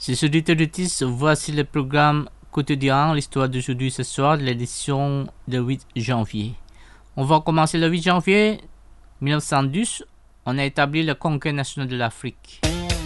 Chers auditeurs d'Otis, voici le programme quotidien, l'histoire d'aujourd'hui ce soir, de l'édition du 8 janvier. On va commencer le 8 janvier 1910. On a établi le Congrès national de l'Afrique.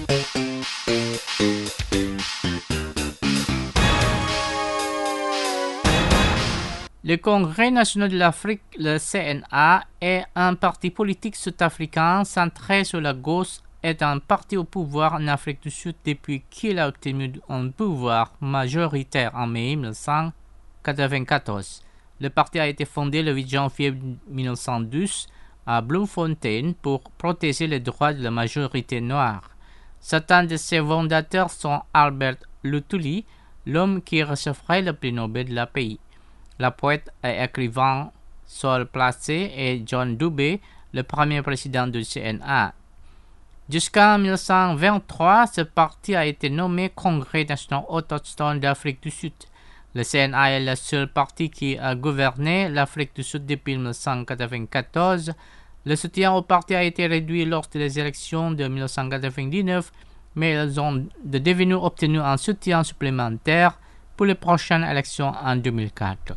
Le Congrès national de l'Afrique, le CNA, est un parti politique sud-africain centré sur la gauche, est un parti au pouvoir en Afrique du Sud depuis qu'il a obtenu un pouvoir majoritaire en mai 1994. Le parti a été fondé le 8 janvier 1912 à Bloemfontein pour protéger les droits de la majorité noire. Certains de ses fondateurs sont Albert Luthuli, l'homme qui recevrait le prix Nobel de la paix, la poète et écrivain Saul Placé et John Dubé, le premier président du CNA. Jusqu'en 1923, ce parti a été nommé Congrès national autochtone d'Afrique du Sud. Le CNA est le seul parti qui a gouverné l'Afrique du Sud depuis 1994. Le soutien au parti a été réduit lors des élections de 1999, mais ils ont devenu obtenu un soutien supplémentaire pour les prochaines élections en 2004.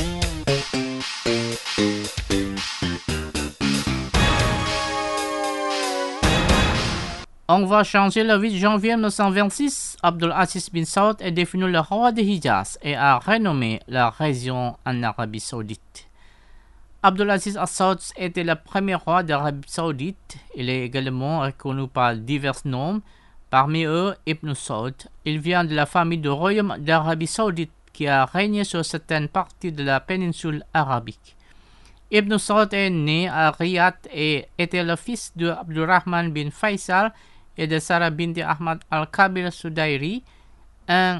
On va changer le 8 janvier 1926. Abdul Aziz bin Saud est devenu le roi de Hijaz et a renommé la région en Arabie Saoudite. Abdul Aziz Al Saud était le premier roi d'Arabie Saoudite. Il est également reconnu par divers noms. Parmi eux, Ibn Saud. Il vient de la famille du royaume d'Arabie Saoudite qui a régné sur certaines parties de la péninsule arabique. Ibn Saud est né à Riyad et était le fils de Abdurrahman bin Faisal et de Sarah binti Ahmad al-Kabir Sudairi. En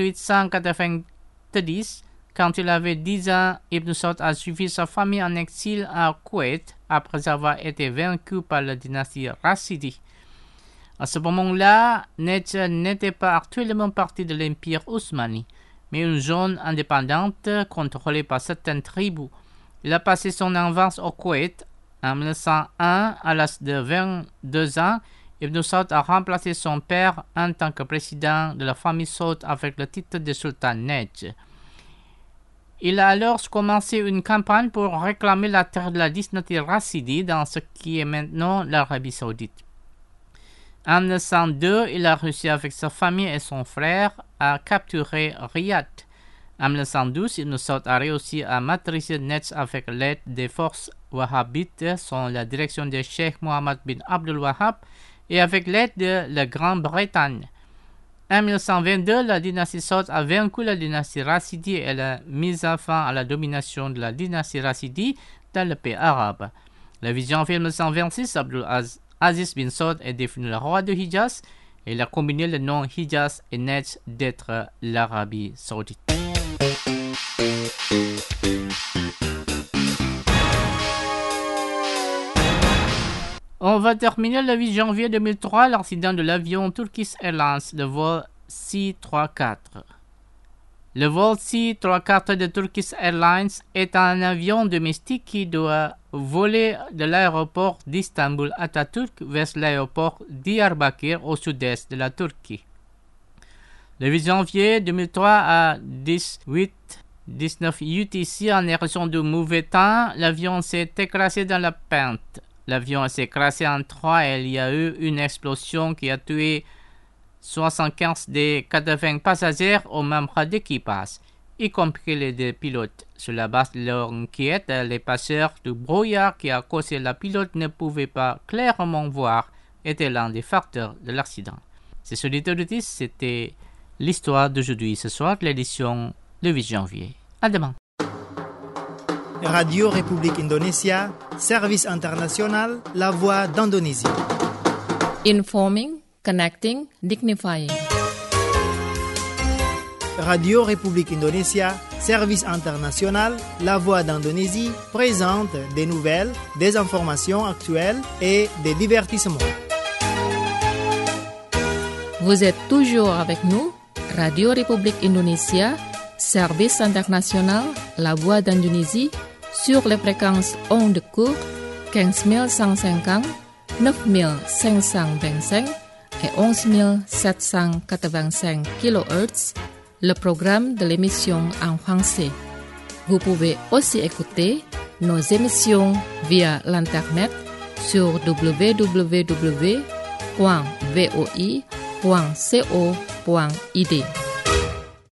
1890, quand il avait 10 ans, Ibn Saud a suivi sa famille en exil à Koweït après avoir été vaincu par la dynastie Rashidi. À ce moment-là, Nejd n'était pas actuellement partie de l'Empire Ousmani, mais une zone indépendante contrôlée par certaines tribus. Il a passé son enfance au Koweït. En 1901, à l'âge de 22 ans, Ibn Saud a remplacé son père en tant que président de la famille Saud avec le titre de sultan Nejd. Il a alors commencé une campagne pour réclamer la terre de la dynastie Rashidi dans ce qui est maintenant l'Arabie Saoudite. En 1902, il a réussi avec sa famille et son frère à capturer Riyad. En 1912, Ibn Saud a réussi à maîtriser Nejd avec l'aide des forces wahhabites sous la direction de Cheikh Mohammed bin Abdul Wahhab et avec l'aide de la Grande-Bretagne. En 1922, la dynastie Saud a vaincu la dynastie Rashidi et a mis fin à la domination de la dynastie Rashidi dans le pays arabe. Le 8 janvier 1926, Abdul Aziz bin Saud est devenu le roi de Hijaz et il a combiné le nom Hijaz et Nejd d'être l'Arabie Saoudite. On va terminer le 8 janvier 2003 l'accident de l'avion Turkish Airlines, le vol C-34. Le vol C-34 de Turkish Airlines est un avion domestique qui doit voler de l'aéroport d'Istanbul Atatürk vers l'aéroport Diyarbakır au sud-est de la Turquie. Le 8 janvier 2003 à 18:19 UTC, en raison du mauvais temps, l'avion s'est écrasé dans la pente. L'avion s'est écrasé en trois et il y a eu une explosion qui a tué 75 des 80 passagers aux membres d'équipage, y compris les deux pilotes. Sur la base de leur enquête, les passagers du brouillard qui a causé la pilote ne pouvaient pas clairement voir était l'un des facteurs de l'accident. C'est ce que c'était l'histoire d'aujourd'hui ce soir, l'édition le 8 janvier. À demain. Radio République Indonésia, service international, la voix d'Indonésie. Informing, connecting, dignifying. Radio République Indonésia, service international, la voix d'Indonésie, présente des nouvelles, des informations actuelles et des divertissements. Vous êtes toujours avec nous, Radio République Indonésia, service international, la voix d'Indonésie, sur les fréquences ondes courtes 15 150, 9 525 et 11 785 kHz, le programme de l'émission en français. Vous pouvez aussi écouter nos émissions via l'Internet sur www.voi.co.id.